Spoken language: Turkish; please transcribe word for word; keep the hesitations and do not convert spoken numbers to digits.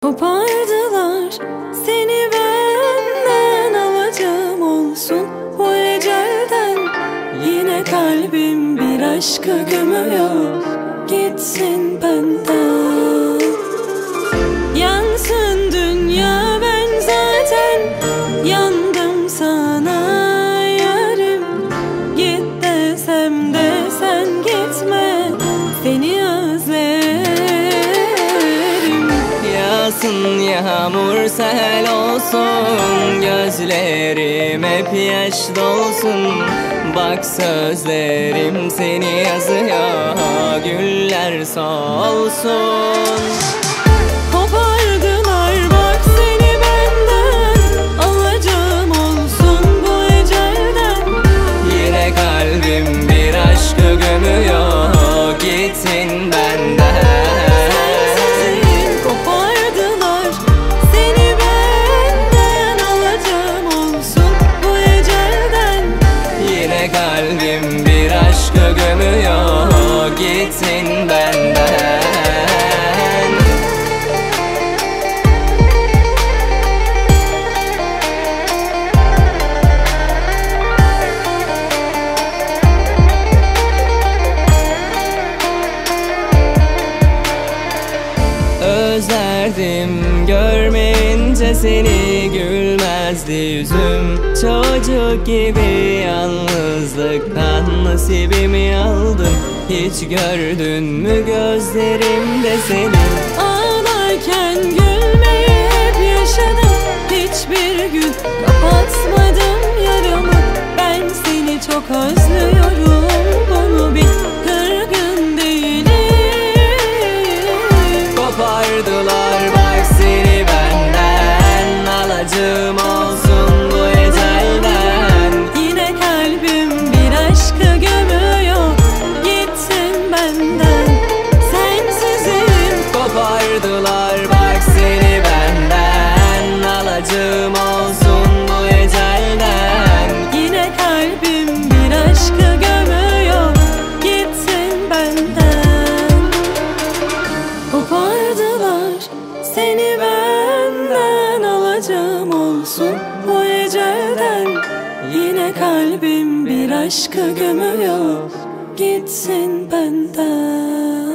Kopardılar seni benden, alacağım olsun bu ecelden. Yine kalbim bir aşkı gömüyor, gitsin benden. Yansın dünya, ben zaten yandım sana yarim. Git desem de sen gitme, seni özlerim. Yağsın yağmur sel olsun, gözlerim hep yaş dolsun. Bak sözlerim seni yazıyor, güller solsun. Kopardılar bak seni benden, alacağım olsun bu ecelden. Yine kalbim bir aşkı gömüyor, gitsin benden. Kalbim bir aşkı gömüyor, gitsin benden. Özlerdim görmeyince seni, gülmezdi yüzüm. Çocuk gibi yalnızlıktan nasibimi aldın. Hiç gördün mü gözlerimde seni? Ağlarken gülmeyi hep yaşadım, hiçbir gün kapatmadım yaramı. Ben seni çok özlüyorum, bunu bil, kırgın değilim. Kopardılar bak seni benden, alacağım olsun bu ecelden. Yine kalbim bir aşkı gömüyor, gitsin benden. Sensizim. Kopardılar bak seni benden, alacağım olsun bu ecelden. Yine kalbim bir aşkı gömüyor, gitsin benden. Kopardılar seni benden, alacağım olsun bu ecelden. Yine kalbim bir aşkı gömüyor, gitsin benden.